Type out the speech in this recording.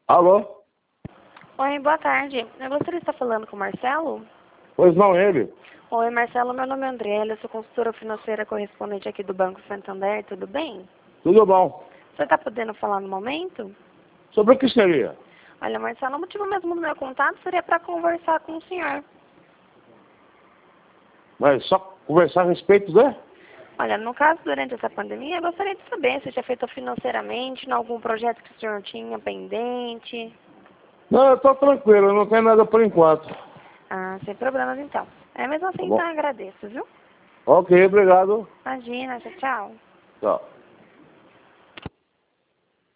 Alô? Oi, boa tarde. Eu gostaria de estar falando com o Marcelo. Pois não, ele? Oi, Marcelo, meu nome é Andriela, eu sou consultora financeira correspondente aqui do Banco Santander, tudo bem? Tudo bom. Você está podendo falar no momento? Sobre o que seria? Olha, Marcelo, o motivo mesmo do meu contato seria para conversar com o senhor. Mas só conversar a respeito, né? Olha, no caso, durante essa pandemia, eu gostaria de saber se já afetou financeiramente em algum projeto que o senhor tinha pendente. Não, eu tô tranquilo, eu não tenho nada por enquanto. Ah, sem problemas então. É mesmo Tá assim, então bom? eu agradeço, viu? Ok, obrigado. Imagina, tchau, tchau. Tchau.